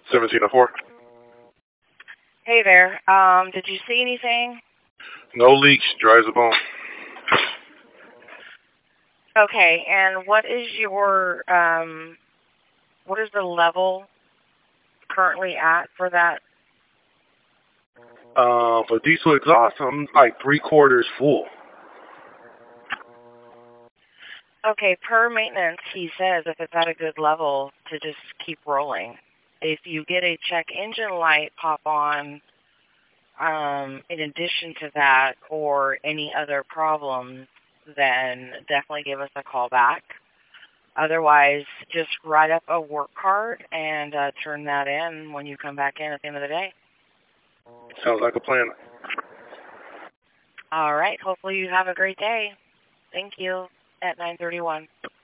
1704. Hey there. Did you see anything? No leaks, dry as a bone. Okay, and what is the level currently at for that? For diesel exhaust, I'm like 3/4 full. Okay, per maintenance, he says if it's at a good level to just keep rolling. If you get a check engine light pop on, in addition to that or any other problems, then definitely give us a call back. Otherwise, just write up a work card and turn that in when you come back in at the end of the day. Sounds like a plan. All right. Hopefully you have a great day. Thank you. At 9:31.